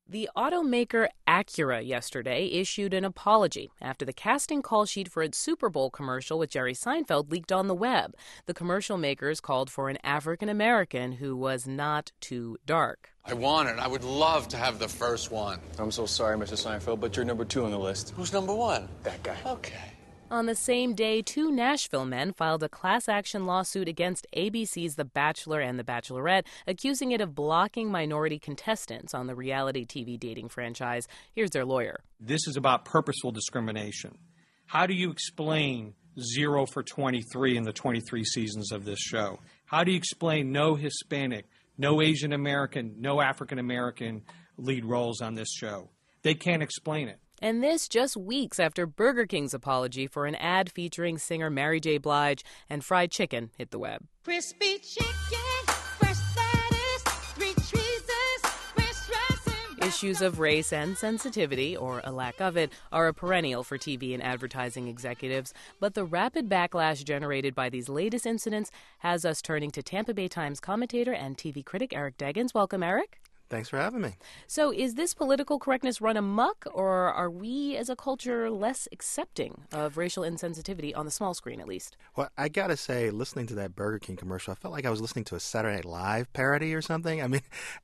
The automaker Acura yesterday issued an apology after the casting call sheet for its Super Bowl commercial with Jerry Seinfeld leaked on the web. The commercial makers called for an African American who was not too dark. I would love to have the first one. I'm so sorry, Mr. Seinfeld, but you're number 2 on the list. Who's number 1? That guy. Okay. On the same day, 2 Nashville men filed a class action lawsuit against ABC's The Bachelor and The Bachelorette, accusing it of blocking minority contestants on the reality TV dating franchise. Here's their lawyer. This is about purposeful discrimination. How do you explain 0 for 23 in the 23 seasons of this show? How do you explain no Hispanic, no Asian American, no African American lead roles on this show? They can't explain it. And this just weeks after Burger King's apology for an ad featuring singer Mary J. Blige and fried chicken hit the web. Crispy chicken, fresh lettuce, 3 cheeses, French dressing. Issues of race and sensitivity, or a lack of it, are a perennial for TV and advertising executives. But the rapid backlash generated by these latest incidents has us turning to Tampa Bay Times commentator and TV critic Eric Deggans. Welcome, Eric. Thanks for having me. So is this political correctness run amok, or are we as a culture less accepting of racial insensitivity on the small screen, at least? Well, I got to say, listening to that Burger King commercial, I felt like I was listening to a Saturday Night Live parody or something. I mean,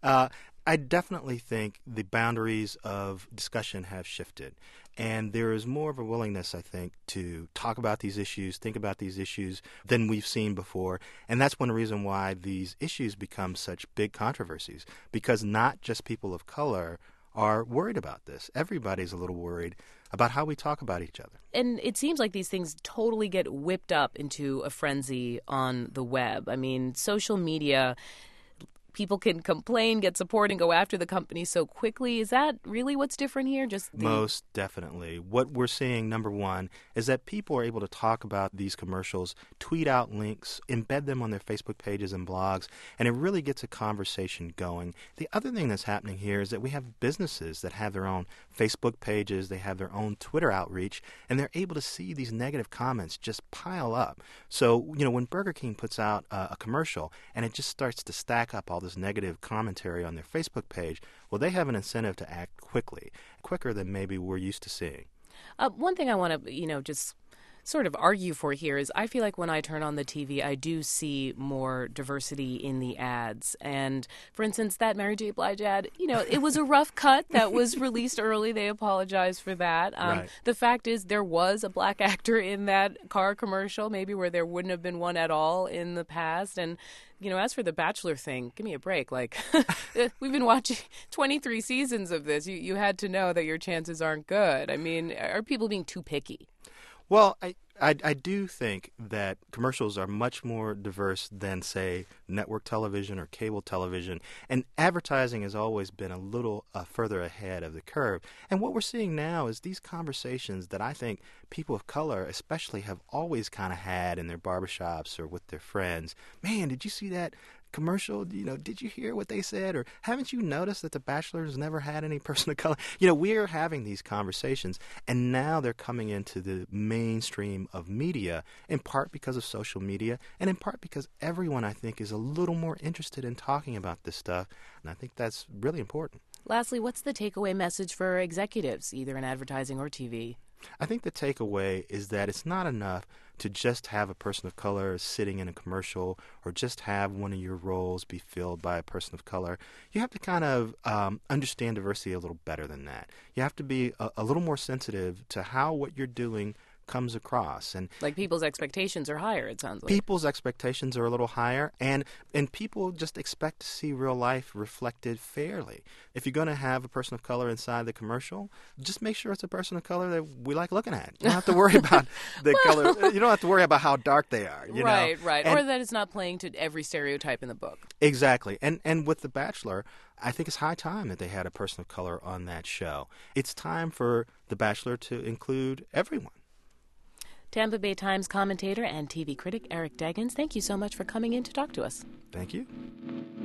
I definitely think the boundaries of discussion have shifted. And there is more of a willingness, I think, to talk about these issues, think about these issues than we've seen before. And that's one reason why these issues become such big controversies, because not just people of color are worried about this. Everybody's a little worried about how we talk about each other. And it seems like these things totally get whipped up into a frenzy on the web. I mean, social media, people can complain, get support, and go after the company so quickly. Is that really what's different here? Most definitely. What we're seeing, number one, is that people are able to talk about these commercials, tweet out links, embed them on their Facebook pages and blogs, and it really gets a conversation going. The other thing that's happening here is that we have businesses that have their own Facebook pages, they have their own Twitter outreach, and they're able to see these negative comments just pile up. So, when Burger King puts out a commercial and it just starts to stack up all this negative commentary on their Facebook page, well, they have an incentive to act quickly, quicker than maybe we're used to seeing. One thing I want to, just sort of argue for here is I feel like when I turn on the TV, I do see more diversity in the ads. And, for instance, that Mary J. Blige ad, it was a rough cut that was released early. They apologized for that. Right. The fact is there was a black actor in that car commercial, maybe where there wouldn't have been one at all in the past. And as for the Bachelor thing, give me a break. Like, we've been watching 23 seasons of this. You had to know that your chances aren't good. I mean, are people being too picky? Well, I do think that commercials are much more diverse than, say, network television or cable television, and advertising has always been a little further ahead of the curve. And what we're seeing now is these conversations that I think people of color especially have always kind of had in their barbershops or with their friends. Man, did you see that commercial? Did you hear what they said? Or haven't you noticed that The Bachelor has never had any person of color? We're having these conversations, and now they're coming into the mainstream of media, in part because of social media, and in part because everyone, I think, is a little more interested in talking about this stuff, and I think that's really important. Lastly, what's the takeaway message for executives, either in advertising or TV? I think the takeaway is that it's not enough to just have a person of color sitting in a commercial or just have one of your roles be filled by a person of color. You have to kind of understand diversity a little better than that. You have to be a little more sensitive to how what you're doing comes across. And like people's expectations are higher, it sounds like. People's expectations are a little higher, and people just expect to see real life reflected fairly. If you're going to have a person of color inside the commercial, just make sure it's a person of color that we like looking at. You don't have to worry about the color. You don't have to worry about how dark they are. Right. Or that it's not playing to every stereotype in the book. Exactly. And with The Bachelor, I think it's high time that they had a person of color on that show. It's time for The Bachelor to include everyone. Tampa Bay Times commentator and TV critic Eric Deggans, thank you so much for coming in to talk to us. Thank you.